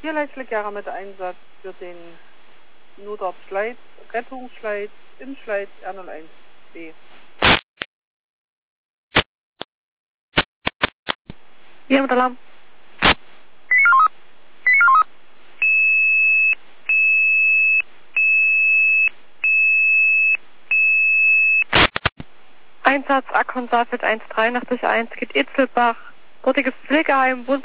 Hier Leichtleckjahre mit Einsatz für den Notdorf Schleiz, Rettungsschleiz in Schleiz R01B. Hier mit Alarm. Einsatz Akkon Saalfeld 183 geht Itzelbach, dortiges Pflegeheim,